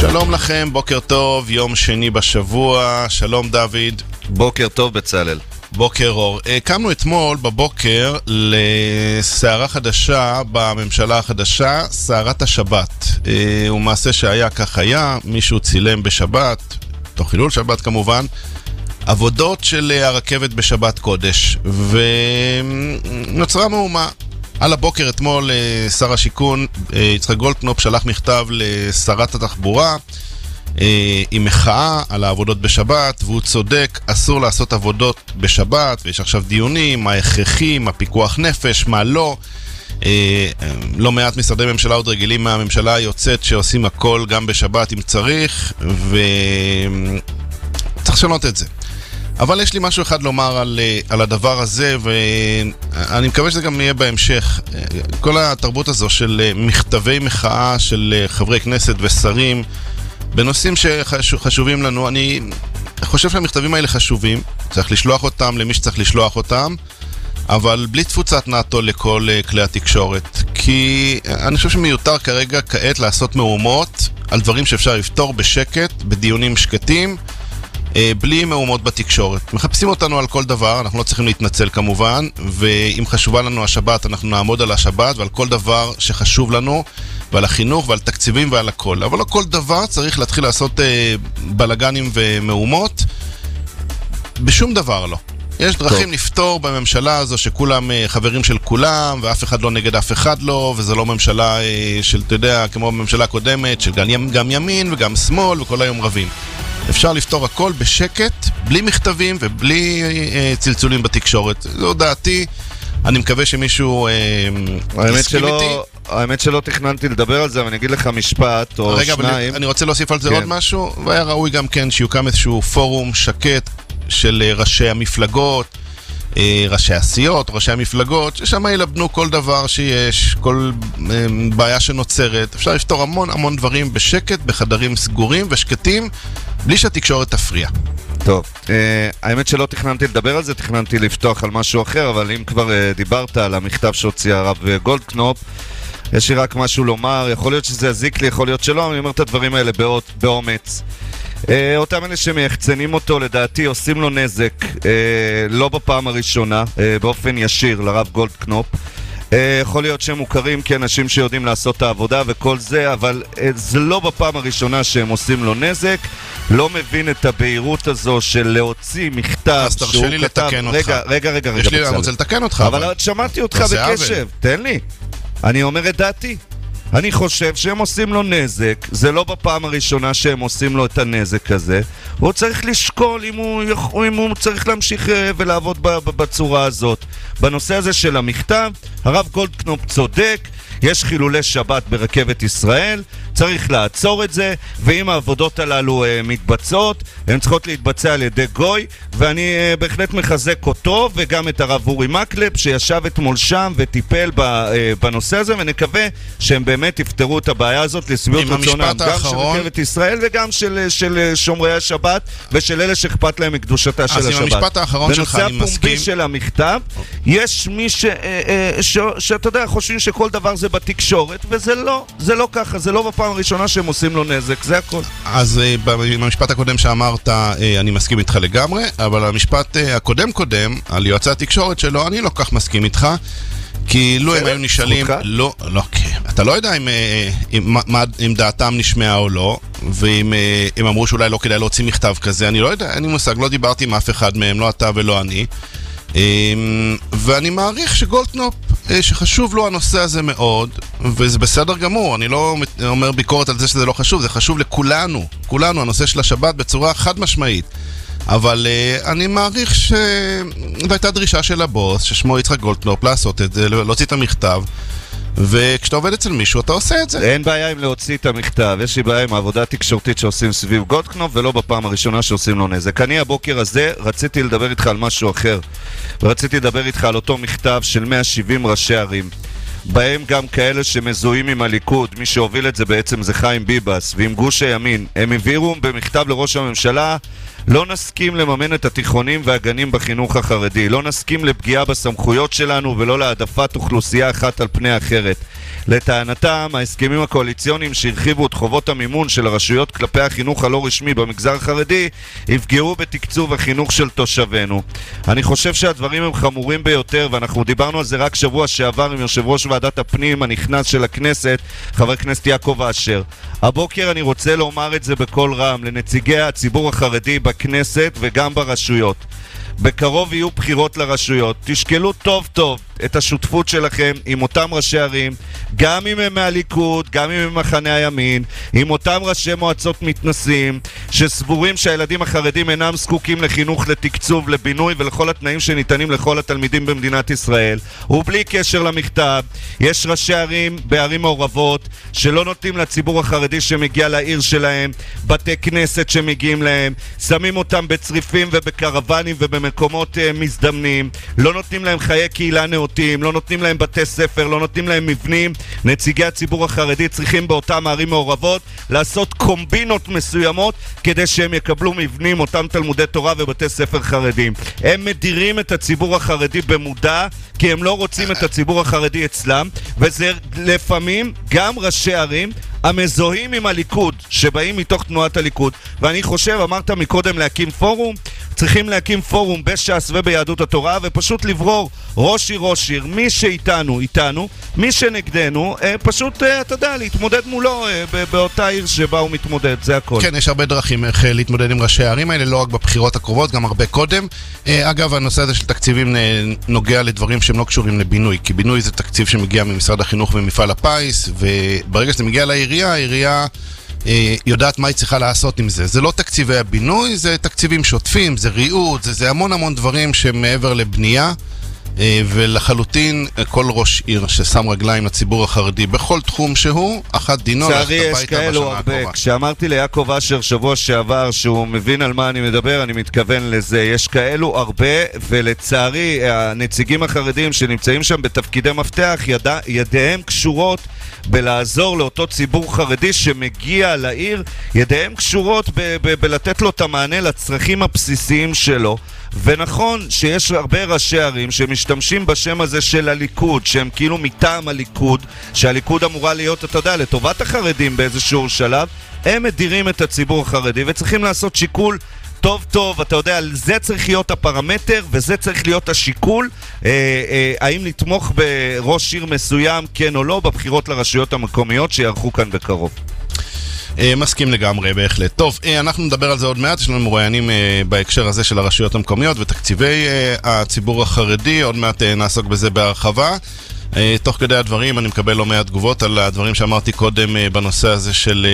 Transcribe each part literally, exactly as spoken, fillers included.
שלום לכם, בוקר טוב, יום שני בשבוע, שלום דוד. בוקר טוב בצלאל. בוקר אור. קמנו אתמול בבוקר לסערה חדשה בממשלה החדשה, סערת השבת. הוא מעשה שהיה כך היה, מישהו צילם בשבת, תוך חילול שבת כמובן, עבודות של הרכבת בשבת קודש, ונוצרה מהומה. על הבוקר אתמול שר השיכון יצחק גולדקנופ שלח מכתב לשרת התחבורה עם מחאה על העבודות בשבת, והוא צודק, אסור לעשות עבודות בשבת, ויש עכשיו דיונים, מה הכרחי, מה פיקוח נפש, מה לא. לא מעט משרדי ממשלה עוד רגילים מהממשלה היוצאת שעושים הכל גם בשבת אם צריך, וצריך לשנות את זה. אבל יש לי משהו אחד לומר על, על הדבר הזה, ואני מקווה שזה גם יהיה בהמשך. כל התרבות הזו של מכתבי מחאה של חברי כנסת ושרים בנושאים שחשובים לנו, אני חושב שהמכתבים האלה חשובים, צריך לשלוח אותם למי שצריך לשלוח אותם, אבל בלי תפוצת נאטו לכל כלי התקשורת, כי אני חושב שמיותר כרגע כעת לעשות מהומות על דברים שאפשר לפתור בשקט, בדיונים שקטים, בלי מהומות בתקשורת. מחפשים אותנו על כל דבר, אנחנו לא צריכים להתנצל כמובן, ואם חשובה לנו השבת, אנחנו נעמוד על השבת ועל כל דבר שחשוב לנו, ועל החינוך ועל תקציבים ועל הכל. אבל לא כל דבר צריך להתחיל לעשות אה, בלגנים ומהומות, בשום דבר לא. יש דרכים טוב. לפתור בממשלה הזו שכולם אה, חברים של כולם, ואף אחד לא נגד אף אחד לא, וזה לא ממשלה אה, של, אתה יודע, כמו בממשלה הקודמת, של גם, גם ימין וגם שמאל, וכל היום רבים. אפשר לפתור הכל בשקט, בלי מכתבים ובלי אה, צלצולים בתקשורת. זו דעתי, אני מקווה שמישהו אה, יסכים איתי. האמת שלא תכננתי לדבר על זה, אבל אני אגיד לך משפט או רגע, שניים. רגע, אני רוצה להוסיף על זה כן. עוד משהו, והיה ראוי גם כן שיוקם איזשהו פורום שקט של ראשי המפלגות, ראשי הסיעות, ראשי המפלגות, ששם ילבנו כל דבר שיש, כל בעיה שנוצרת. אפשר לפתור המון המון דברים בשקט, בחדרים סגורים ושקטים, בלי שהתקשורת תפריע. טוב, האמת שלא תכננתי לדבר על זה, תכננתי לפתוח על משהו אחר, אבל אם כבר דיברת על המכתב שהוציא הרב גולדקנופ, יש לי רק משהו לומר, יכול להיות שזה יזיק לי, יכול להיות שלא, אבל אני אומר את הדברים האלה באומץ. אותם אלה שמייחצנים אותו, לדעתי עושים לו נזק, לא בפעם הראשונה, באופן ישיר לרב גולדקנופ. יכול להיות שהם מוכרים כאנשים שיודעים לעשות את העבודה וכל זה, אבל זה לא בפעם הראשונה שהם עושים לו נזק. לא מבין את הבהירות הזו של להוציא מכתב. אז תרשה לי לתקן אותך. רגע, רגע, רגע, יש לי, אני רוצה לתקן אותך. אבל שמעתי אותך בקשב, תן לי. אני אומר את דעתי. אני חושב שהם עושים לו נזק, זה לא בפעם הראשונה שהם עושים לו את הנזק הזה. הוא צריך לשקול אם הוא, אם הוא צריך להמשיך ולעבוד בצורה הזאת. בנושא הזה של המכתב, הרב גולדקנופ צודק, יש חילולי שבת ברכבת ישראל, צריך לעצור את זה, ואם העבודות הללו uh, מתבצעות, הן צריכות להתבצע על ידי גוי, ואני uh, בהחלט מחזק אותו, וגם את הרב אורי מקלב, שישב אתמול שם וטיפל ב, uh, בנושא הזה, ונקווה שהם באמת יפתרו את הבעיה הזאת לסביבות רצונם, גם האחרון... של רכבת ישראל, וגם של, של שומרי השבת, ושל אלה שאכפת להם מקדושתה של השבת. אז עם המשפט האחרון שלך אני מסכים. בנושא הפומבי של המכתב, יש מי ש, uh, uh, ש, שאתה יודע, חושבים שכל דבר זה בתקשורת, וזה לא, זה לא ככה, זה לא בפעם הראשונה שהם עושים לו נזק, זה הכל. אז במשפט הקודם שאמרת, אני מסכים איתך לגמרי, אבל המשפט הקודם קודם, על יועצי התקשורת שלו, אני לא כך מסכים איתך, כי לא הם היו נשאלים, לא, לא, אתה לא יודע אם, אם, אם דעתם נשמעה או לא, ואם הם אמרו שאולי לא כדאי להוציא מכתב כזה, אני לא יודע, אני מושג, לא דיברתי עם אף אחד מהם, לא אתה ולא אני, ואני מעריך שגולדקנופ, שחשוב לו הנושא הזה מאוד, וזה בסדר גמור, אני לא אומר ביקורת על זה שזה לא חשוב, זה חשוב לכולנו, כולנו, הנושא של השבת בצורה חד משמעית, אבל אני מעריך שזו הייתה דרישה של הבוס, ששמו יצחק גולדקנופ, לעשות את זה, להוציא את המכתב, וכשאתה עובד אצל מישהו אתה עושה את זה. אין בעיה עם להוציא את המכתב, יש לי בעיה עם העבודה התקשורתית שעושים סביב גולדקנופ, ולא בפעם הראשונה שעושים לו נזק. אני הבוקר הזה רציתי לדבר איתך על משהו אחר, ורציתי לדבר איתך על אותו מכתב של מאה שבעים ראשי ערים, בהם גם כאלה שמזוהים עם הליכוד, מי שהוביל את זה בעצם זה חיים ביבס, ועם גוש הימין. הם העבירו במכתב לראש הממשלה לא נסכים לממן את התיכונים והגנים בחינוך החרדי. לא נסכים לפגיעה בסמכויות שלנו ולא להעדפת אוכלוסייה אחת על פני אחרת. לטענתם, ההסכמים הקואליציוניים שהרחיבו את חובות המימון של הרשויות כלפי החינוך הלא רשמי במגזר החרדי יפגעו בתקצוב החינוך של תושבינו. אני חושב שהדברים הם חמורים ביותר, ואנחנו דיברנו על זה רק שבוע שעבר עם יושב ראש ועדת הפנים הנכנס של הכנסת, חבר הכנסת יעקב אשר. הבוקר אני רוצה לומר את זה בקול רם לנציגי הציבור החרדי בכנסת וגם ברשויות. בקרוב יהיו בחירות לרשויות. תשקלו טוב טוב את השותפות שלכם עם אותם ראשי ערים, גם אם הם מהליכוד, גם אם הם מחנה הימין, עם אותם ראשי מועצות מתנסים, שסבורים שהילדים החרדים אינם זקוקים לחינוך, לתקצוב, לבינוי ולכל התנאים שניתנים לכל התלמידים במדינת ישראל. ובלי קשר למכתב, יש ראשי ערים בערים מעורבות שלא נותנים לציבור החרדי שמגיע לעיר שלהם, בתי כנסת שמגיעים להם, שמים אותם בצריפים ובקרבנים ובמקומות uh, מזדמנים, לא נותנים להם חיי קהילה נאותים, לא נותנים להם בתי ספר, לא נותנים להם מבנים. נציגי הציבור החרדי צריכים באותם ערים מעורבות לעשות קומבינות מסוימות כדי שהם יקבלו מבנים, אותם תלמודי תורה ובתי ספר חרדים. הם מדירים את הציבור החרדי במודע כי הם לא רוצים את הציבור החרדי אצלם, וזה לפעמים גם ראשי ערים המזוהים עם הליכוד, שבאים מתוך תנועת הליכוד. ואני חושב, אמרת מקודם להקים פורום, צריכים להקים פורום בש"ס וביהדות התורה, ופשוט לברור ראש עיר ראש עיר, מי שאיתנו איתנו, מי שנגדנו, פשוט, אתה יודע, להתמודד מולו באותה עיר שבה הוא מתמודד, זה הכל. כן, יש הרבה דרכים איך להתמודד עם ראשי הערים האלה, לא רק בבחירות הקרובות, גם הרבה קודם. אגב, הנושא הזה של תקציבים נוגע לדברים שהם לא קשורים לבינוי, כי בינוי זה תקציב שמגיע ממשרד החינוך ומפעל הפיס, וברגע שזה מגיע לעירייה, העירייה יודעת מה היא צריכה לעשות עם זה. זה לא תקציבי הבינוי, זה תקציבים שוטפים, זה ריהוט, זה, זה המון המון דברים שמעבר לבנייה, ולחלוטין כל ראש עיר ששם רגליים לציבור החרדי בכל תחום שהוא, אחת דינו ללכת הביתה בשנה הקרובה. כשאמרתי ליעקב אשר שבוע שעבר שהוא מבין על מה אני מדבר, אני מתכוון לזה. יש כאלו הרבה, ולצערי הנציגים החרדים שנמצאים שם בתפקידי מפתח, יד... ידיהם קשורות בלעזור לאותו ציבור חרדי שמגיע לעיר, ידיהם קשורות ב- ב- בלתת לו את המענה לצרכים הבסיסיים שלו. ונכון שיש הרבה ראשי ערים שמשתמשים בשם הזה של הליכוד, שהם כאילו מטעם הליכוד, שהליכוד אמורה להיות, אתה יודע, לטובת החרדים באיזשהו שלב. הם מדירים את הציבור החרדי וצריכים לעשות שיקול טוב טוב, אתה יודע, זה צריך להיות הפרמטר וזה צריך להיות השיקול, אה, אה, האם לתמוך בראש עיר מסוים כן או לא בבחירות לרשויות המקומיות שיערכו כאן בקרוב. מסכים לגמרי, בהחלט. טוב, אנחנו נדבר על זה עוד מעט, יש לנו מרואיינים בהקשר הזה של הרשויות המקומיות ותקציבי הציבור החרדי, עוד מעט נעסוק בזה בהרחבה. תוך כדי הדברים אני מקבל לא מעט תגובות על הדברים שאמרתי קודם בנושא הזה של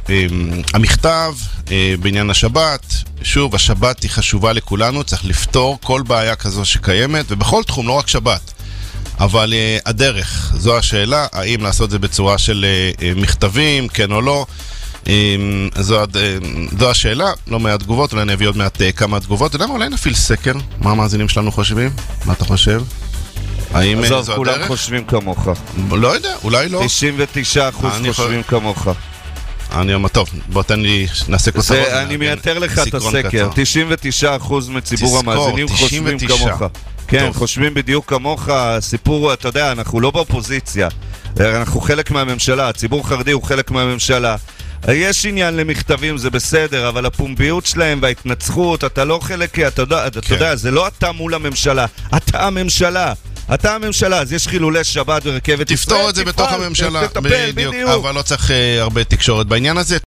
המכתב בעניין השבת. שוב, השבת היא חשובה לכולנו, צריך לפתור כל בעיה כזו שקיימת, ובכל תחום, לא רק שבת. אבל הדרך, זו השאלה, האם לעשות זה בצורה של מכתבים, כן או לא. זו, זו השאלה, לא מעט תגובות, אולי נביא עוד מעט כמה תגובות. אתה יודע מה, אולי נפיל סקר? מה המאזינים שלנו חושבים? מה אתה חושב? האם זו הדרך? כולם חושבים כמוך. לא יודע, אולי לא. תשעים ותשעה אחוז חושבים כמוך. אני אומר, טוב, בוא תן לי, נעשה כותרות. אני מייתר לך את הסקר. תשעים ותשעה אחוז מציבור המאזינים חושבים כמוך. כן, חושבים בדיוק כמוך. הסיפור, אתה יודע, אנחנו לא באופוזיציה. אנחנו חלק מהממשלה, הציבור החרדי הוא חלק מהממשלה. יש עניין למכתבים, זה בסדר, אבל הפומביות שלהם וההתנצחות, אתה לא חלק, אתה יודע, אתה יודע, זה לא אתה מול הממשלה, אתה הממשלה. אתה הממשלה, אז יש חילולי שבת ורכבת ישראל. תפתור את זה בתוך הממשלה, בדיוק, אבל לא צריך הרבה תקשורת בעניין הזה.